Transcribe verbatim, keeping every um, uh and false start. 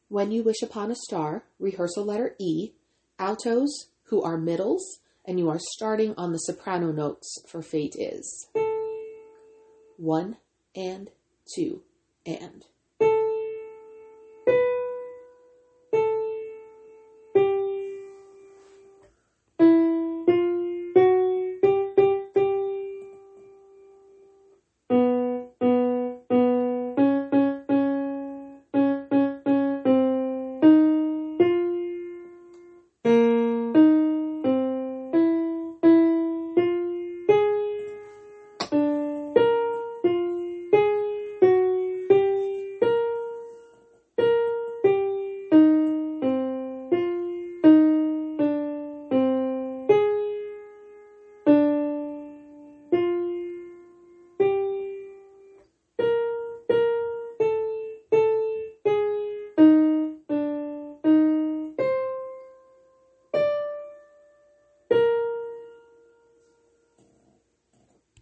When You Wish Upon a Star, rehearsal letter E, altos who are middles, and you are starting on the soprano notes for Fate Is. One, and, two, and.